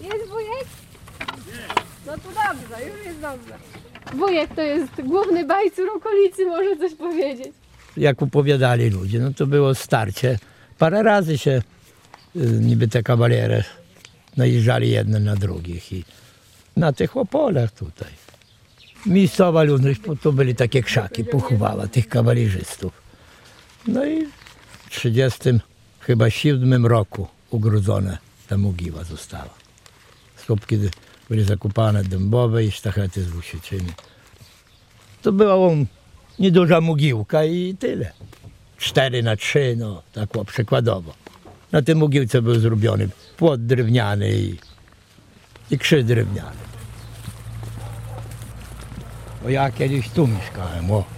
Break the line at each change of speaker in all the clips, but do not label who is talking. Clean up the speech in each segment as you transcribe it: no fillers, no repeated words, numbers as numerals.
Jest wujek? No to dobrze, już jest dobrze. Wujek to jest główny bajcur okolicy, może coś powiedzieć.
Jak opowiadali ludzie, no to było starcie. Parę razy się niby te kawalery najeżdżali jedne na drugich i na tych opolach tutaj. Miejscowa ludność, bo to byli takie krzaki, pochowała tych kawalerzystów. No i w 1937 roku ugrodzona ta mogiła została. Słupki były zakopane dębowe i sztachety z łusiczyny. To była nieduża mogiłka i tyle. 4x3, no tak przykładowo. Na tej mogiłce był zrobiony płot drewniany i krzyż drewniany. Bo ja kiedyś tu mieszkałem, o.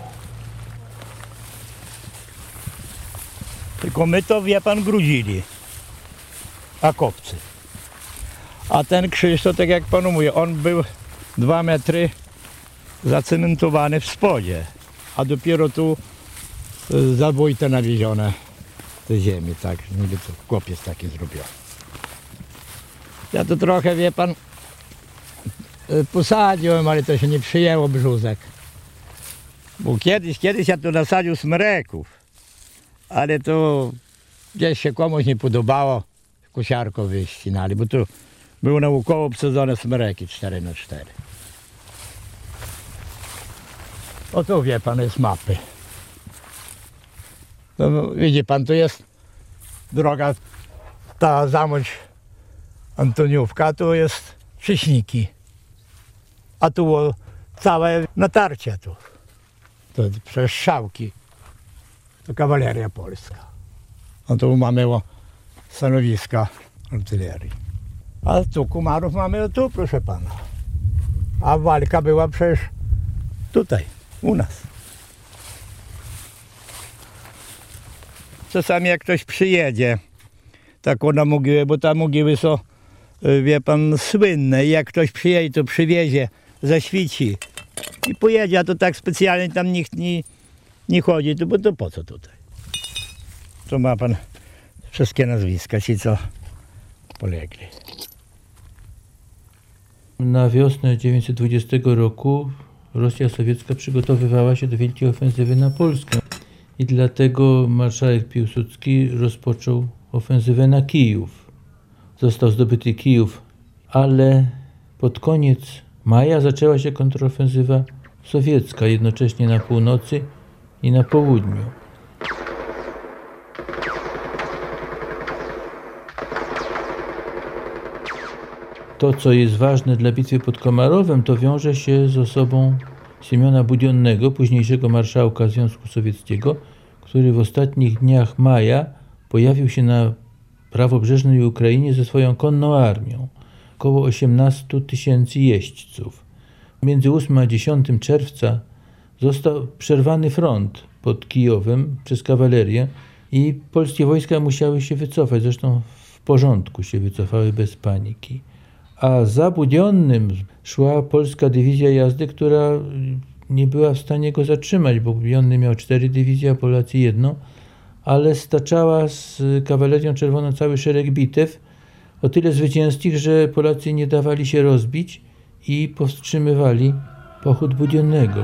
Tylko my to, wie pan, grudzili, a kopcy. A ten krzyż to, tak jak panu mówię, on był 2 metry zacementowany w spodzie, a dopiero tu za wojtę nawiezione te ziemi, tak, niby to kopiec taki zrobiony. Ja to trochę, wie pan, posadziłem, ale to się nie przyjęło brzózek. Bo kiedyś ja tu nasadził smreków, ale to gdzieś się komuś nie podobało, kosiarko wyścinali, bo tu były naukowo obsadzone smreki 4x4. O tu, wie pan, jest mapy. No, widzi pan, tu jest droga ta Zamość Antoniówka, tu jest Krzyśniki. A tu było całe natarcie tu. To przez Szałki. To kawaleria polska. No tu mamy stanowiska artylerii. A tu Kumarów mamy tu, proszę pana. A walka była przecież tutaj, u nas. Czasami jak ktoś przyjedzie, tak na mogiłę, bo te mogiły są, wie pan, słynne. I jak ktoś przyjedzie, to przywiezie, zaświci i pojedzie, a to tak specjalnie tam nikt nie chodzi, to, bo to po co tutaj? Tu ma pan wszystkie nazwiska, ci co polegli.
Na wiosnę 1920 roku Rosja sowiecka przygotowywała się do wielkiej ofensywy na Polskę i dlatego marszałek Piłsudski rozpoczął ofensywę na Kijów. Został zdobyty Kijów, ale pod koniec maja zaczęła się kontrofensywa sowiecka, jednocześnie na północy i na południu. To, co jest ważne dla bitwy pod Komarowem, to wiąże się z osobą Siemiona Budionnego, późniejszego marszałka Związku Sowieckiego, który w ostatnich dniach maja pojawił się na prawobrzeżnej Ukrainie ze swoją konną armią, około 18 000 jeźdźców. Między 8 a 10 czerwca został przerwany front pod Kijowem przez kawalerię i polskie wojska musiały się wycofać, zresztą w porządku się wycofały bez paniki. A za Budionnym szła polska dywizja jazdy, która nie była w stanie go zatrzymać, bo Budionny miał 4 dywizje, a Polacy 1, ale staczała z kawalerią czerwoną cały szereg bitew, o tyle zwycięskich, że Polacy nie dawali się rozbić i powstrzymywali pochód Budionnego.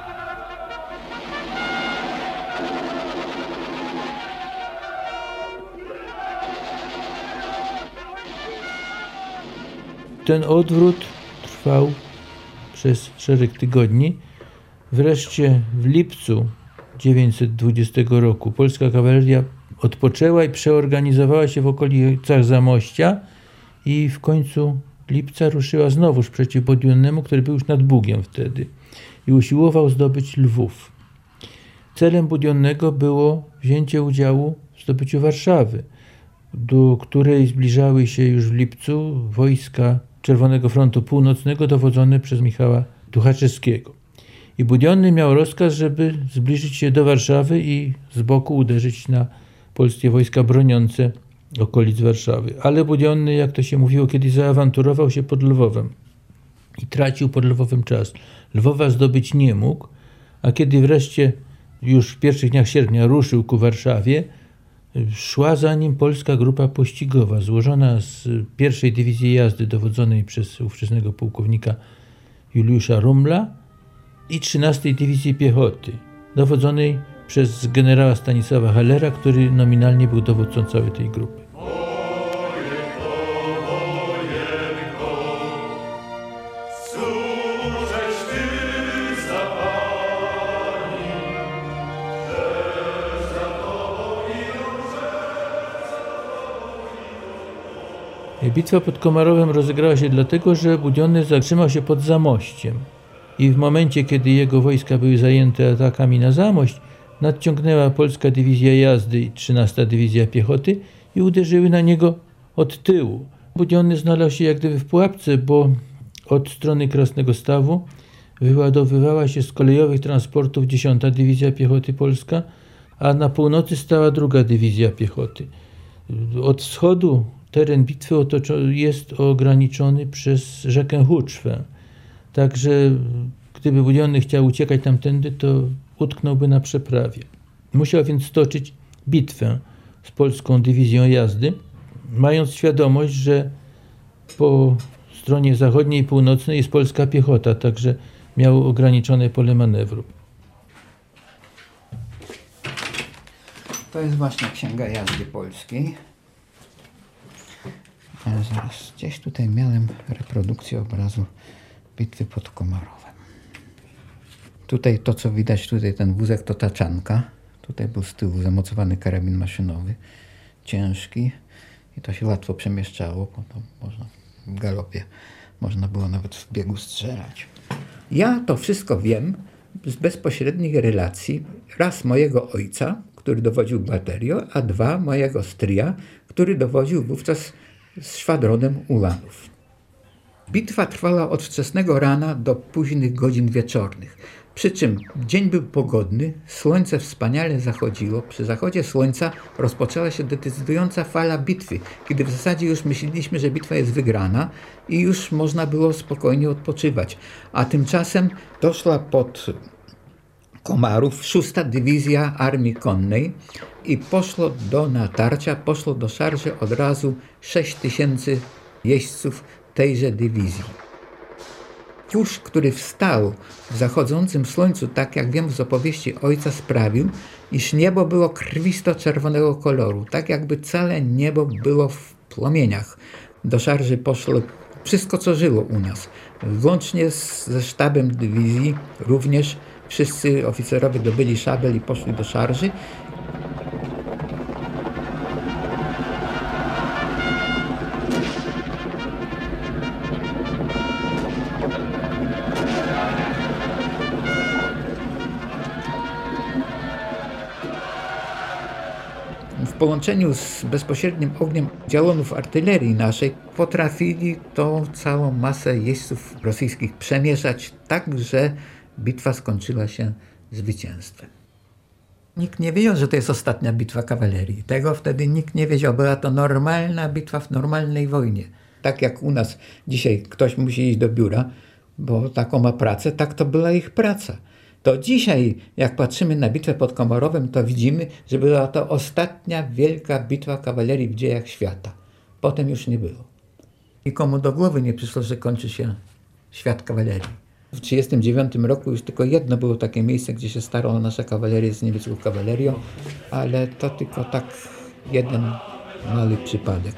Ten odwrót trwał przez szereg tygodni. Wreszcie w lipcu 1920 roku polska kawaleria odpoczęła i przeorganizowała się w okolicach Zamościa i w końcu lipca ruszyła znowuż przeciw Budionnemu, który był już nad Bugiem wtedy i usiłował zdobyć Lwów. Celem Budionnego było wzięcie udziału w zdobyciu Warszawy, do której zbliżały się już w lipcu wojska Czerwonego Frontu Północnego dowodzone przez Michała Tuchaczewskiego. I Budionny miał rozkaz, żeby zbliżyć się do Warszawy i z boku uderzyć na polskie wojska broniące okolic Warszawy. Ale Budionny, jak to się mówiło kiedyś, zaawanturował się pod Lwowem i tracił pod Lwowem czas. Lwowa zdobyć nie mógł, a kiedy wreszcie już w pierwszych dniach sierpnia ruszył ku Warszawie, szła za nim polska grupa pościgowa, złożona z pierwszej dywizji jazdy dowodzonej przez ówczesnego pułkownika Juliusza Rumla i 13 dywizji piechoty, dowodzonej przez generała Stanisława Hellera, który nominalnie był dowódcą całej tej grupy. Bitwa pod Komarowem rozegrała się dlatego, że Budziony zatrzymał się pod Zamościem i w momencie, kiedy jego wojska były zajęte atakami na Zamość, nadciągnęła polska dywizja jazdy i 13 dywizja piechoty i uderzyły na niego od tyłu. Budziony znalazł się jak gdyby w pułapce, bo od strony Krasnego Stawu wyładowywała się z kolejowych transportów 10. dywizja piechoty polska, a na północy stała 2. dywizja piechoty. Od wschodu teren bitwy jest ograniczony przez rzekę Huczwę. Także gdyby Budziony chciał uciekać tamtędy, to utknąłby na przeprawie. Musiał więc stoczyć bitwę z polską dywizją jazdy, mając świadomość, że po stronie zachodniej i północnej jest polska piechota, także miał ograniczone pole manewru.
To jest właśnie Księga Jazdy Polskiej. Ale zaraz, gdzieś tutaj miałem reprodukcję obrazu bitwy pod Komarowem. Tutaj to, co widać, tutaj ten wózek to taczanka. Tutaj był z tyłu zamocowany karabin maszynowy, ciężki i to się łatwo przemieszczało, bo to można w galopie, można było nawet w biegu strzelać. Ja to wszystko wiem z bezpośrednich relacji, raz mojego ojca, który dowodził baterią, a 2 mojego stryja, który dowodził wówczas z szwadronem ulanów. Bitwa trwała od wczesnego rana do późnych godzin wieczornych. Przy czym dzień był pogodny, słońce wspaniale zachodziło. Przy zachodzie słońca rozpoczęła się decydująca fala bitwy, kiedy w zasadzie już myśleliśmy, że bitwa jest wygrana i już można było spokojnie odpoczywać. A tymczasem doszła pod Komarów 6. Dywizja Armii Konnej i poszło do natarcia, poszło do szarży od razu 6000 jeźdźców tejże dywizji. Kurz, który wstał w zachodzącym słońcu, tak jak wiem z opowieści ojca, sprawił, iż niebo było krwisto-czerwonego koloru, tak jakby całe niebo było w płomieniach. Do szarży poszło wszystko, co żyło u nas, włącznie ze sztabem dywizji, również wszyscy oficerowie dobyli szabel i poszli do szarży. W połączeniu z bezpośrednim ogniem działonów artylerii naszej potrafili tą całą masę jeźdźców rosyjskich przemieszać tak, że bitwa skończyła się zwycięstwem. Nikt nie wiedział, że to jest ostatnia bitwa kawalerii. Tego wtedy nikt nie wiedział. Była to normalna bitwa w normalnej wojnie. Tak jak u nas dzisiaj ktoś musi iść do biura, bo taką ma pracę, tak to była ich praca. To dzisiaj, jak patrzymy na bitwę pod Komarowem, to widzimy, że była to ostatnia wielka bitwa kawalerii w dziejach świata. Potem już nie było. Nikomu do głowy nie przyszło, że kończy się świat kawalerii. W 1939 roku już tylko jedno było takie miejsce, gdzie się starło nasza kawaleria z niemiecką kawalerią, ale to tylko tak jeden mały przypadek.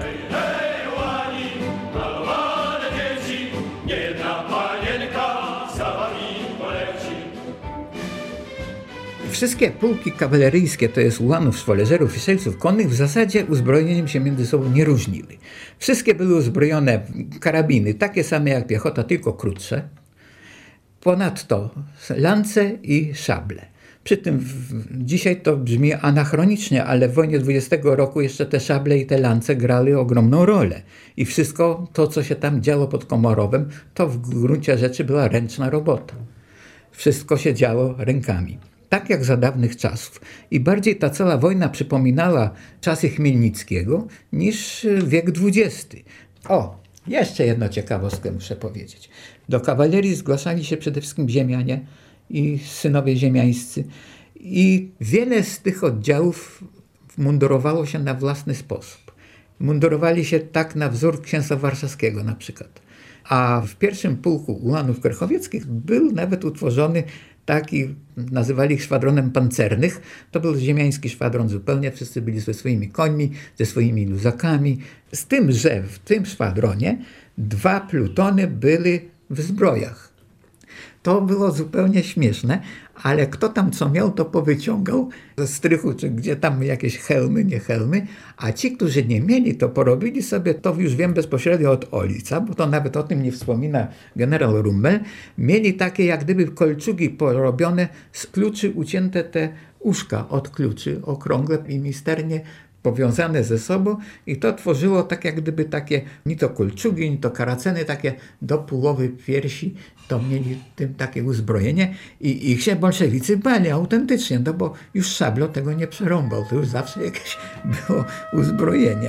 Wszystkie pułki kawaleryjskie, to jest ułanów, szwoleżerów i strzelców konnych, w zasadzie uzbrojeniem się między sobą nie różniły. Wszystkie były uzbrojone w karabiny, takie same jak piechota, tylko krótsze. Ponadto lance i szable. Przy tym dzisiaj to brzmi anachronicznie, ale w wojnie 20 roku jeszcze te szable i te lance grały ogromną rolę. I wszystko to, co się tam działo pod Komarowem, to w gruncie rzeczy była ręczna robota. Wszystko się działo rękami. Tak jak za dawnych czasów. I bardziej ta cała wojna przypominała czasy Chmielnickiego niż wiek XX. O, jeszcze jedną ciekawostkę muszę powiedzieć. Do kawalerii zgłaszali się przede wszystkim ziemianie i synowie ziemiańscy. I wiele z tych oddziałów mundurowało się na własny sposób. Mundurowali się tak na wzór księstwa warszawskiego na przykład. A w pierwszym pułku ułanów krychowieckich był nawet utworzony taki, nazywali ich szwadronem pancernych. To był ziemiański szwadron zupełnie, wszyscy byli ze swoimi końmi, ze swoimi luzakami. Z tym, że w tym szwadronie 2 plutony były w zbrojach. To było zupełnie śmieszne, ale kto tam co miał, to powyciągał ze strychu, czy gdzie tam jakieś hełmy, nie hełmy, a ci, którzy nie mieli, to porobili sobie, to już wiem bezpośrednio od Olica, bo to nawet o tym nie wspomina generał Rummel, mieli takie jak gdyby kolczugi porobione z kluczy, ucięte te uszka od kluczy, okrągłe i misternie powiązane ze sobą i to tworzyło tak jak gdyby takie ni to kolczugi, ni to karaceny, takie do połowy piersi, to mieli tym takie uzbrojenie i ich się bolszewicy bali autentycznie, no bo już szablo tego nie przerąbał, to już zawsze jakieś było uzbrojenie.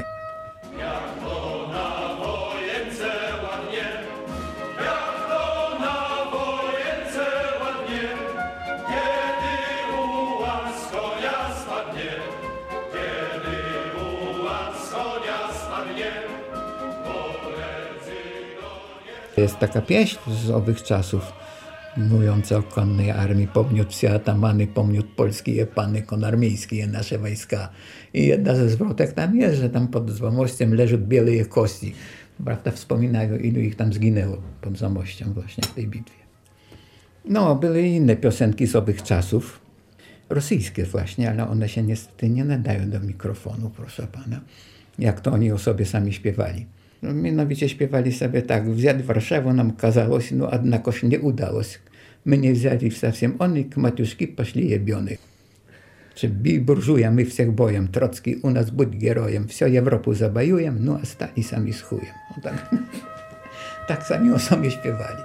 Jest taka pieśń z owych czasów, mówiąca o konnej armii. Pomniód wsi atamany, pomniód polski je pany, konarmiejski je nasze wojska. I jedna ze zwrotek tam jest, że tam pod Zamościem leżą biele je kości. Prawda, wspominają, ilu ich tam zginęło pod Zamościem właśnie w tej bitwie. No, były inne piosenki z owych czasów, rosyjskie właśnie, ale one się niestety nie nadają do mikrofonu, proszę pana, jak to oni o sobie sami śpiewali. No, mianowicie śpiewali sobie tak, wziąć Warszawę nam kazałoś, no однако nie udało się. My nie wzięli совсем oni, k matiuszki poszli jebiony. Czy bij burżuja, my всех bojem, Trocki u nas budź gerojem, wsio Europę zabajujem, no a stali sami z chujem. No, tak, tak sami o sobie śpiewali.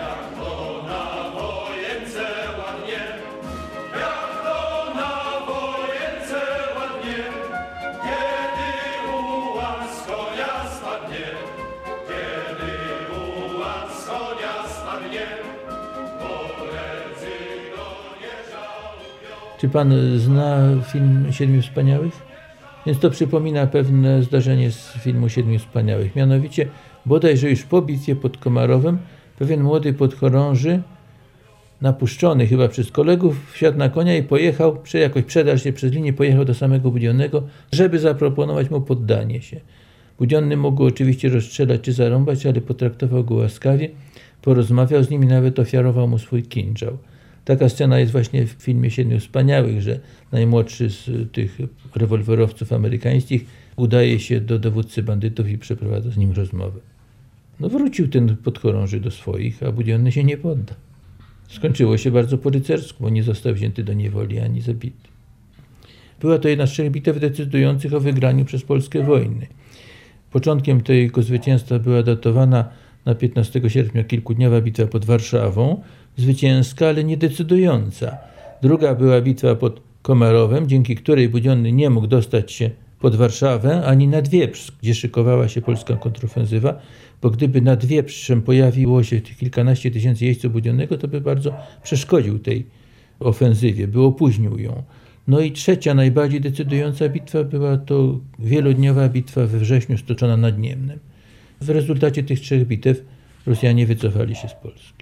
Czy pan zna film Siedmiu Wspaniałych? Więc to przypomina pewne zdarzenie z filmu Siedmiu Wspaniałych. Mianowicie, bodajże już po bitwie pod Komarowem, pewien młody podchorąży, napuszczony chyba przez kolegów, wsiadł na konia i pojechał, jakoś przedarł się przez linię, pojechał do samego Budionnego, żeby zaproponować mu poddanie się. Budionny mógł go oczywiście rozstrzelać czy zarąbać, ale potraktował go łaskawie, porozmawiał z nim i nawet ofiarował mu swój kinżał. Taka scena jest właśnie w filmie Siedmiu Wspaniałych, że najmłodszy z tych rewolwerowców amerykańskich udaje się do dowódcy bandytów i przeprowadza z nim rozmowę. No wrócił ten podchorąży do swoich, a Budionny się nie podda. Skończyło się bardzo po rycersku, bo nie został wzięty do niewoli ani zabity. Była to jedna z 3 bitew decydujących o wygraniu przez Polskę wojny. Początkiem tego zwycięstwa była datowana na 15 sierpnia kilkudniowa bitwa pod Warszawą, zwycięska, ale niedecydująca. Druga była bitwa pod Komarowem, dzięki której Budionny nie mógł dostać się pod Warszawę ani nad Wieprz, gdzie szykowała się polska kontrofensywa, bo gdyby nad Wieprzem pojawiło się tych kilkanaście tysięcy jeźdźców Budionnego, to by bardzo przeszkodził tej ofensywie, by opóźnił ją. No i trzecia, najbardziej decydująca bitwa była to wielodniowa bitwa we wrześniu stoczona nad Niemnem. W rezultacie tych 3 bitew Rosjanie wycofali się z Polski.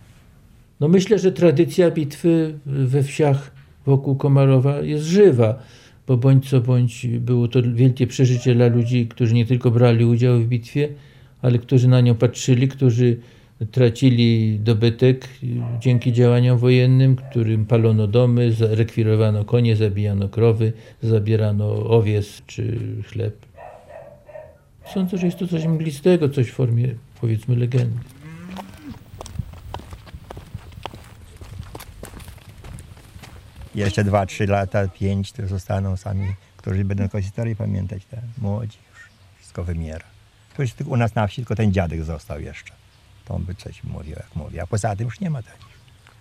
No myślę, że tradycja bitwy we wsiach wokół Komarowa jest żywa, bo bądź co bądź było to wielkie przeżycie dla ludzi, którzy nie tylko brali udział w bitwie, ale którzy na nią patrzyli, którzy tracili dobytek dzięki działaniom wojennym, którym palono domy, rekwirowano konie, zabijano krowy, zabierano owiec czy chleb. Sądzę, że jest to coś mglistego, coś w formie, powiedzmy, legendy.
Jeszcze 2-3 lata, 5 to zostaną sami, którzy będą tylko historię pamiętać. Te młodzi już wszystko wymiera. To jest u nas na wsi tylko ten dziadek został jeszcze. To on by coś mówił, jak mówi, a poza tym już nie ma takich.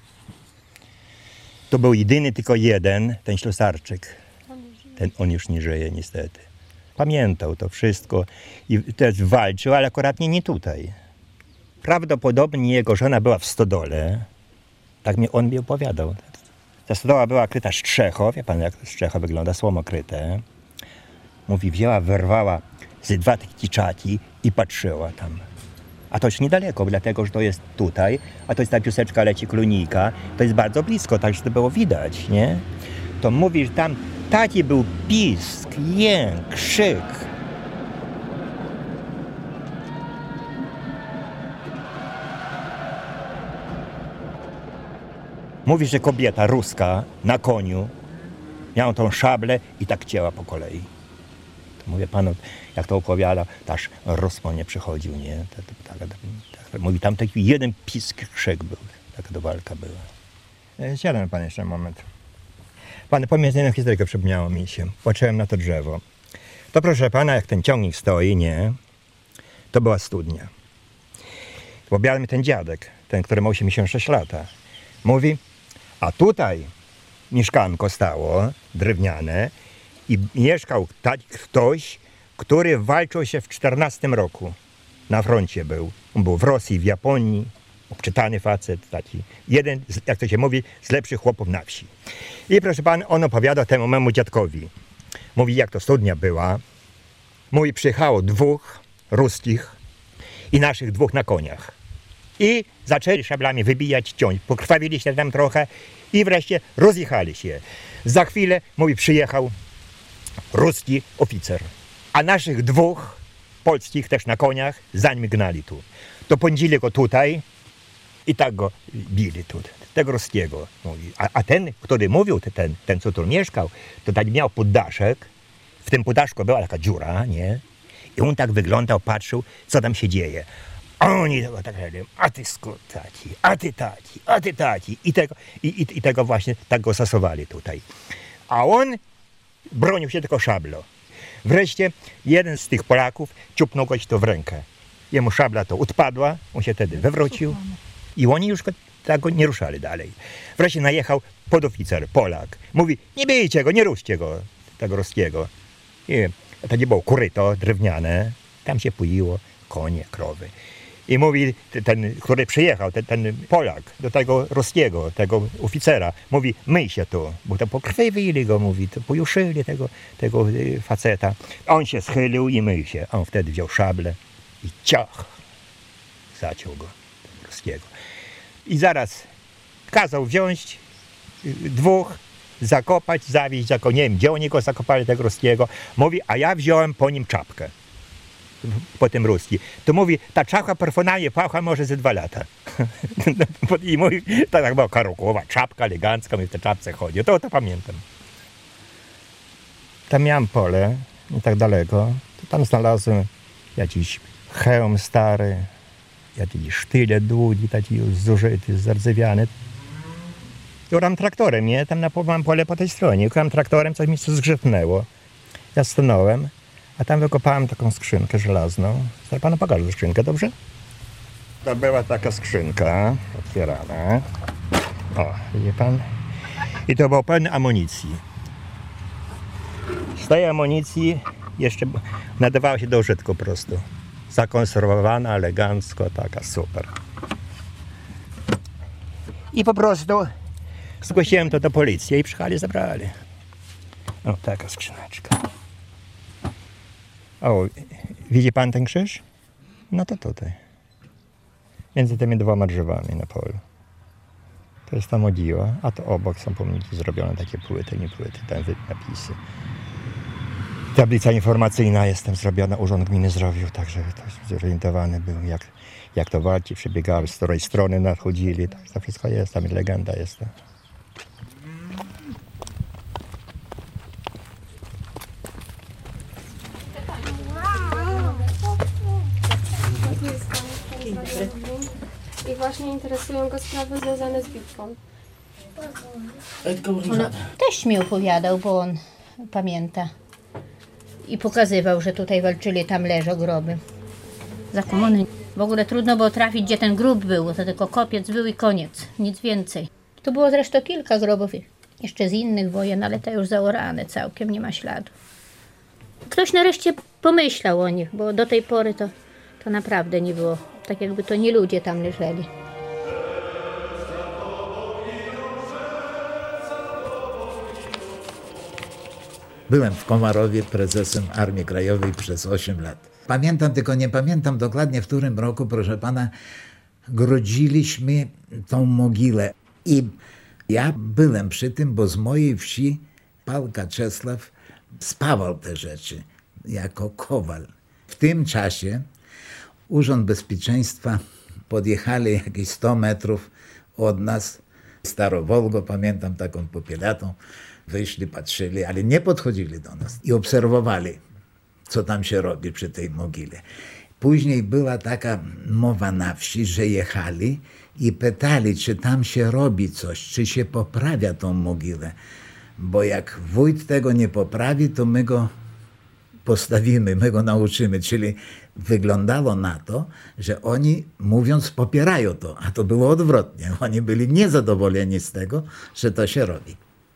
To był jedyny, tylko jeden, ten Ślusarczyk. On już nie żyje niestety. Pamiętał to wszystko i też walczył, ale akurat nie tutaj. Prawdopodobnie jego żona była w stodole. Tak on mi opowiadał. Ta stodoła była kryta strzechą, wie pan jak strzechą wygląda, słomokryte. Mówi, wzięła, wyrwała z 2 kiczaki i patrzyła tam. A to już niedaleko, dlatego że to jest tutaj, a to jest ta piłeczka leci Klunika, to jest bardzo blisko, tak że to było widać, nie? To mówi, że tam taki był pisk, jęk, krzyk. Mówi, że kobieta ruska na koniu miała tą szablę i tak cięła po kolei. To mówię panu, jak to opowiada, to aż rozpał nie przychodził, nie? Mówi, tam taki jeden pisk, krzyk był, taka to walka była. Siadam pan jeszcze moment. Pan, pomiędzy jedną historykę przypomniało mi się. Patrzyłem na to drzewo. To proszę pana, jak ten ciągnik stoi, nie? To była studnia. Opowiadał mi ten dziadek, ten, który ma 86 lata. Mówi, a tutaj mieszkanko stało, drewniane, i mieszkał taki ktoś, który walczył się w 14 roku. Na froncie był. On był w Rosji, w Japonii. Obczytany facet, taki jeden, jak to się mówi, z lepszych chłopów na wsi. I proszę pan, on opowiada temu memu dziadkowi. Mówi, jak to studnia była. Mówi, przyjechało 2 ruskich i naszych 2 na koniach. I zaczęli szablami wybijać, ciąć. Pokrwawili się tam trochę i wreszcie rozjechali się. Za chwilę, mówi, przyjechał ruski oficer. A naszych 2 polskich też na koniach za nim gnali tu. To pędzili go tutaj i tak go bili tu. Tego ruskiego. Mówi. A ten, który mówił, ten co tu mieszkał, to tak miał poddaszek. W tym poddaszku była taka dziura, nie? I on tak wyglądał, patrzył, co tam się dzieje. A oni tego tak mówili, a ty skutaci, a ty taci, a ty taci. I tego właśnie tak go stosowali tutaj. A on bronił się tylko szablą. Wreszcie jeden z tych Polaków ciupnął goś to w rękę. Jemu szabla to odpadła, on się wtedy wywrócił i oni już tak go nie ruszali dalej. Wreszcie najechał podoficer, Polak. Mówi, nie bijcie go, nie ruszcie go, tego ruskiego. I to nie było koryto drewniane, tam się poiło konie, krowy. I mówi, ten, który przyjechał, ten Polak, do tego ruskiego, tego oficera, mówi, myj się tu, bo to pokrwawili go, mówi, to pojuszyli tego faceta. A on się schylił i myj się. A on wtedy wziął szablę i ciach, zaciął go, ruskiego. I zaraz kazał wziąć 2, zakopać, zawieźć, nie wiem, gdzie oni go zakopali, tego ruskiego. Mówi, a ja wziąłem po nim czapkę. Po tym ruski. To mówi, ta czapka personalnie pachła może ze 2 lata. I mówi, to tak była karukowa czapka elegancka, mi w tej czapce chodzi. To pamiętam. Tam miałem pole, nie tak daleko. To tam znalazłem jakiś hełm stary, jakiś sztylet długi, taki już zużyty, zardzewiany. Jurałem traktorem, nie? Tam mam pole po tej stronie. Jurałem traktorem, coś mi się zgrzytnęło. Ja stanąłem. A tam wykopałem taką skrzynkę żelazną. Zaraz panu pokażę skrzynkę, dobrze? To była taka skrzynka otwierana. O, widzi pan? I to było pełne amunicji. Z tej amunicji jeszcze nadawała się do użytku po prostu. Zakonserwowana, elegancko, taka super. I po prostu zgłosiłem to do policji i przyjechali, zabrali. O, taka skrzyneczka. O, widzi pan ten krzyż? No to tutaj. Między tymi 2 drzewami na polu. To jest ta mogiła, a to obok są pomniki zrobione, takie płyty, nie płyty, tam napisy. Tablica informacyjna jest tam zrobiona, urząd gminy zrobił, także to zorientowany był, jak to walki przebiegały, z której strony nadchodzili, tak, to wszystko jest, tam legenda jest.
I właśnie interesują go sprawy związane z bitwą.
Teść mi opowiadał, bo on pamięta. I pokazywał, że tutaj walczyli, tam leżą groby. Za komuny w ogóle trudno było trafić, gdzie ten grób był, to tylko kopiec był i koniec, nic więcej. Tu było zresztą kilka grobów, jeszcze z innych wojen, ale te już zaorane całkiem, nie ma śladu. Ktoś nareszcie pomyślał o nich, bo do tej pory to naprawdę nie było, tak jakby to nie ludzie tam leżeli.
Byłem w Komarowie prezesem Armii Krajowej przez 8 lat. Pamiętam, tylko nie pamiętam dokładnie w którym roku, proszę pana, grodziliśmy tą mogilę. I ja byłem przy tym, bo z mojej wsi Pałka Czesław spawał te rzeczy jako kowal. W tym czasie Urząd Bezpieczeństwa podjechali jakieś 100 metrów od nas. Starowolgo, pamiętam taką popielatą, wyszli, patrzyli, ale nie podchodzili do nas i obserwowali, co tam się robi przy tej mogile. Później była taka mowa na wsi, że jechali i pytali, czy tam się robi coś, czy się poprawia tą mogilę. Bo jak wójt tego nie poprawi, to my go postawimy, my go nauczymy. Czyli wyglądało na to, że oni, mówiąc, popierają to, a to było odwrotnie. Oni byli niezadowoleni z tego, że to się robi.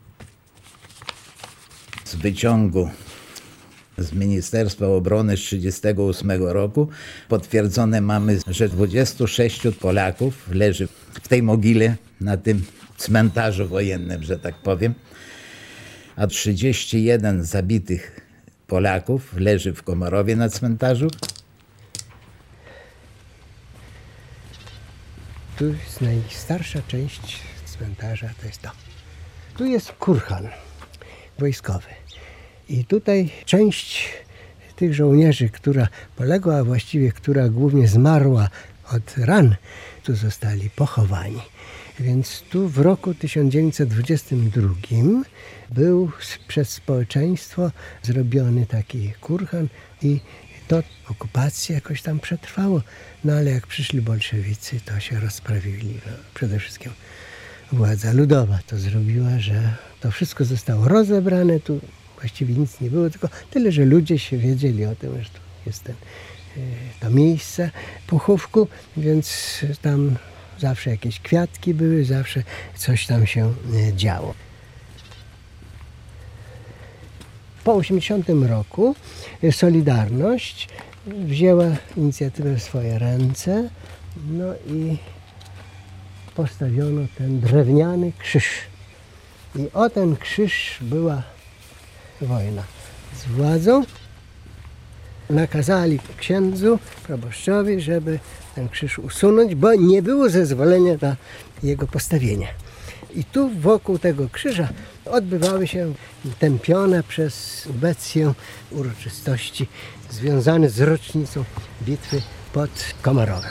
Z wyciągu z Ministerstwa Obrony z 1938 roku potwierdzone mamy, że 26 Polaków leży w tej mogile, na tym cmentarzu wojennym, że tak powiem, a 31 zabitych Polaków leży w Komarowie na cmentarzu.
Tu jest najstarsza część cmentarza, to jest to. Tu jest kurhan wojskowy. I tutaj część tych żołnierzy, która poległa, a właściwie która głównie zmarła od ran, tu zostali pochowani. Więc tu w roku 1922 był przez społeczeństwo zrobiony taki kurhan i to okupacja jakoś tam przetrwało. No ale jak przyszli bolszewicy, to się rozprawili. No, przede wszystkim władza ludowa to zrobiła, że to wszystko zostało rozebrane. Tu właściwie nic nie było, tylko tyle, że ludzie się wiedzieli o tym, że tu jest to miejsce pochówku, więc tam zawsze jakieś kwiatki były, zawsze coś tam się działo. Po 1980 roku Solidarność wzięła inicjatywę w swoje ręce, no i postawiono ten drewniany krzyż. I o ten krzyż była wojna z władzą. Nakazali księdzu, proboszczowi, żeby ten krzyż usunąć, bo nie było zezwolenia na jego postawienie. I tu wokół tego krzyża odbywały się tępione przez Ubecję uroczystości związane z rocznicą bitwy pod Komarowem.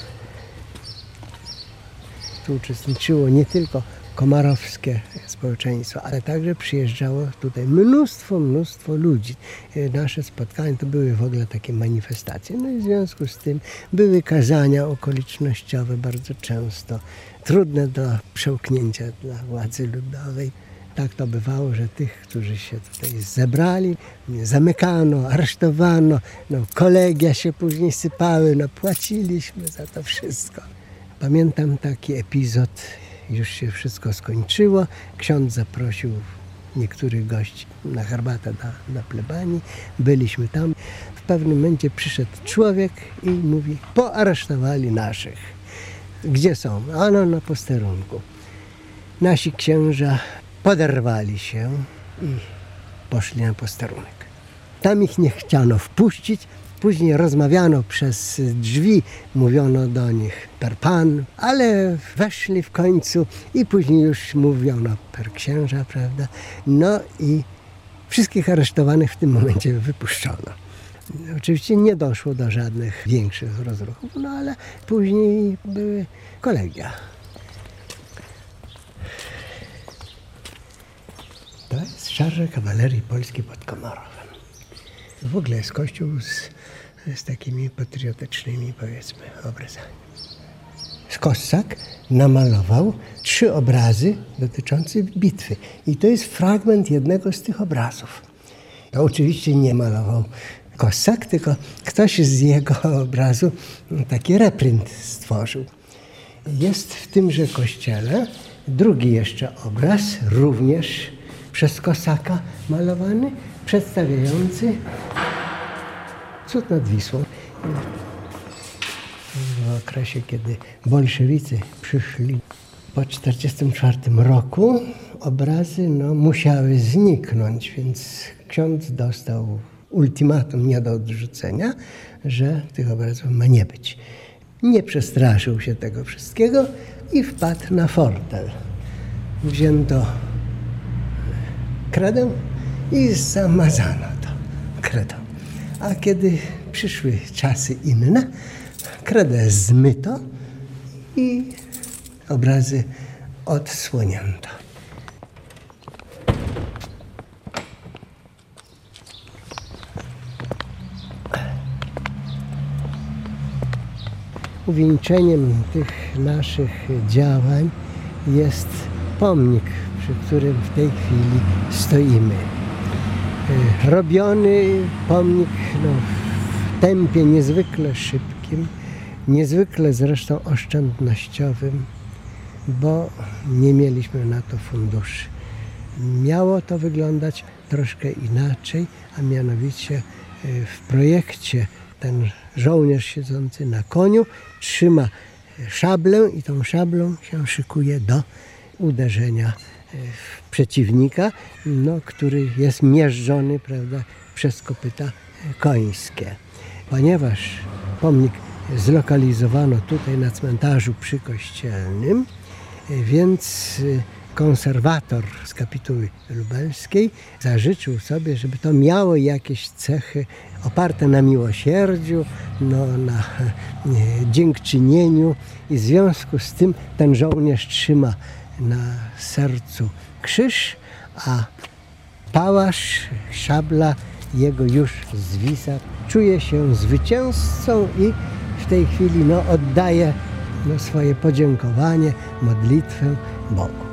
Tu uczestniczyło nie tylko komarowskie społeczeństwo, ale także przyjeżdżało tutaj mnóstwo ludzi. Nasze spotkania to były w ogóle takie manifestacje. No i w związku z tym były kazania okolicznościowe bardzo często, trudne do przełknięcia dla władzy ludowej. Tak to bywało, że tych, którzy się tutaj zebrali, zamykano, aresztowano, no, kolegia się później sypały, no, płaciliśmy za to wszystko. Pamiętam taki epizod, już się wszystko skończyło, ksiądz zaprosił niektórych gości na herbatę na plebanii, byliśmy tam. W pewnym momencie przyszedł człowiek i mówi, poaresztowali naszych. Gdzie są? Ano na posterunku. Nasi księża poderwali się i poszli na posterunek. Tam ich nie chciano wpuścić. Później rozmawiano przez drzwi, mówiono do nich per pan, ale weszli w końcu i później już mówiono per księża, prawda? No i wszystkich aresztowanych w tym momencie wypuszczono. Oczywiście nie doszło do żadnych większych rozruchów, no ale później były kolegia. To jest szarża kawalerii polskiej pod Komarowem. W ogóle jest kościół z takimi patriotycznymi, powiedzmy, obrazami. Kossak namalował 3 obrazy dotyczące bitwy. I to jest fragment jednego z tych obrazów. To oczywiście nie malował Kossak, tylko ktoś z jego obrazu taki reprint stworzył. Jest w tymże kościele drugi jeszcze obraz, również przez Kossaka malowany, przedstawiający cud nad Wisłą. W okresie, kiedy bolszewicy przyszli Po 1944 roku obrazy musiały zniknąć, więc ksiądz dostał ultimatum nie do odrzucenia, że tych obrazów ma nie być. Nie przestraszył się tego wszystkiego i wpadł na fortel. Wzięto kredę i zamazano to kredą. A kiedy przyszły czasy inne, kredę zmyto i obrazy odsłonięto. Uwieńczeniem tych naszych działań jest pomnik, przy którym w tej chwili stoimy. Robiony pomnik w tempie niezwykle szybkim, niezwykle zresztą oszczędnościowym, bo nie mieliśmy na to funduszy. Miało to wyglądać troszkę inaczej, a mianowicie w projekcie ten żołnierz siedzący na koniu trzyma szablę i tą szablą się szykuje do uderzenia w przeciwnika, który jest miażdżony, prawda, przez kopyta końskie. Ponieważ pomnik zlokalizowano tutaj na cmentarzu przykościelnym, więc konserwator z kapituły lubelskiej zażyczył sobie, żeby to miało jakieś cechy oparte na miłosierdziu, na dziękczynieniu i w związku z tym ten żołnierz trzyma na sercu krzyż, a pałasz, szabla jego już zwisa. Czuje się zwycięzcą i w tej chwili oddaje swoje podziękowanie, modlitwę Bogu.